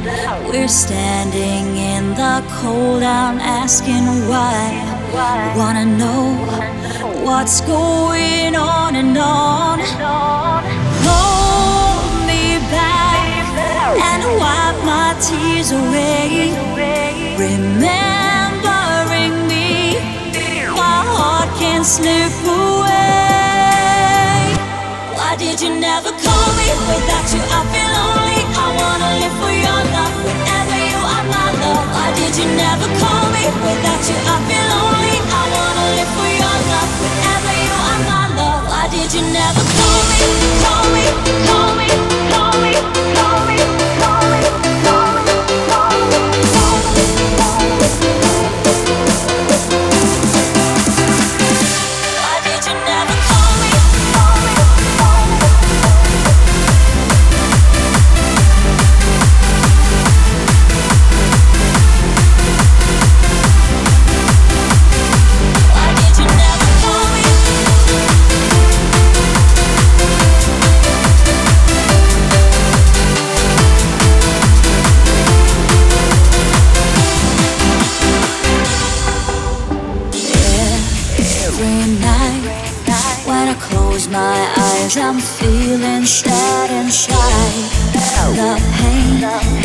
We're standing in the cold, I'm asking why. Wanna know what's going on and on. Hold me back and wipe my tears away. Remembering me, my heart can't slip away. Why did you never call me? Without you I feel lonely. I wanna live for your love. Whenever you are my love. Why did you never call me? Without you I feel lonely. I wanna live for your love. Whenever you are my love. Why did you never call me? Call me, call me, call me, call me, call me, call me, call me, call me, call me. Why did you never call me? Call me, call me. Why did you never call me? Every night when I close my eyes, I'm feeling sad inside. The pain